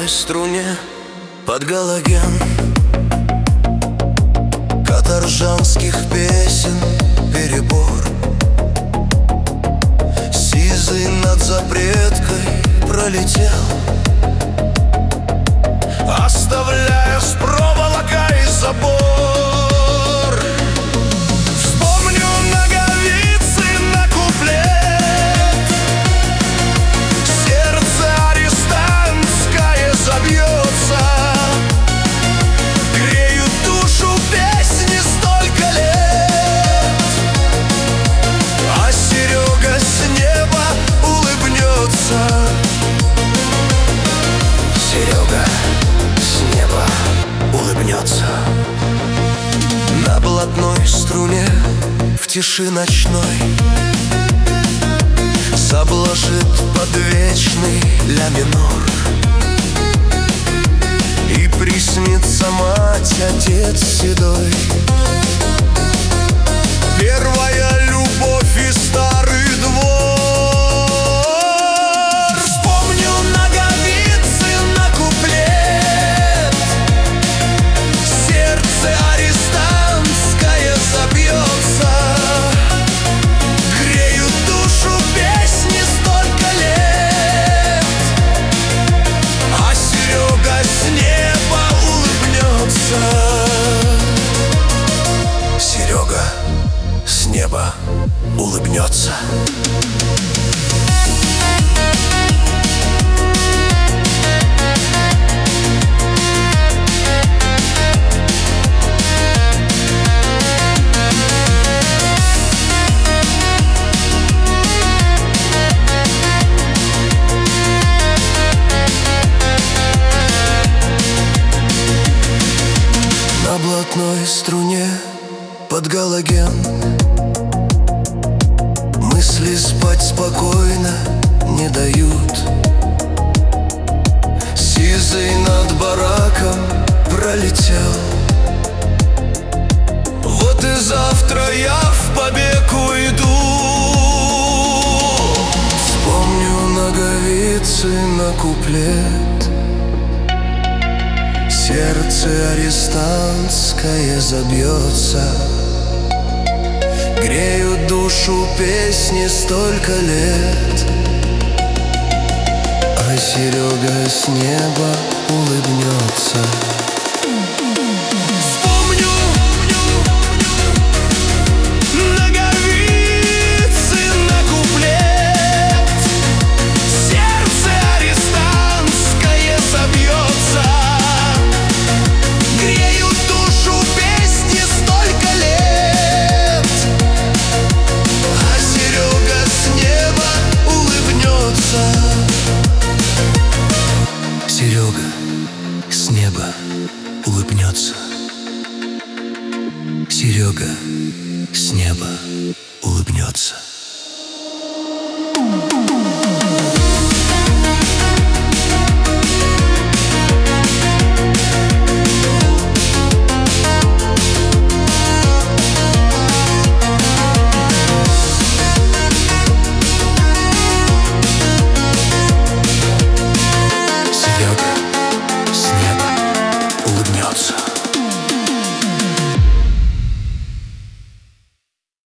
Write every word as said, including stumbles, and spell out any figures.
одной струне под галоген каторжанских песен перебор. Сизый над запреткой пролетел, оставляя с проволокой забор. Вспомню ноговицы на куплет, сердце арестантское забьется, греют душу песни столько лет, а Серега с неба улыбнется. Серега с неба улыбнется. На блатной струне в тиши ночной заблажит подвечный ля минор, и приснится мать, отец седой, первая любовь и старый двор. Серега с неба улыбнется. На блатной струне под галоген мысли спать спокойно не дают. Сизый над бараком пролетел, вот и завтра я в побег уйду. Вспомню ноговицы на куплет, сердце арестантское забьется, греют душу песни столько лет, а Серега с неба улыбнется. Серега с неба улыбнется. Серега с неба улыбнется. Серега с неба улыбнется.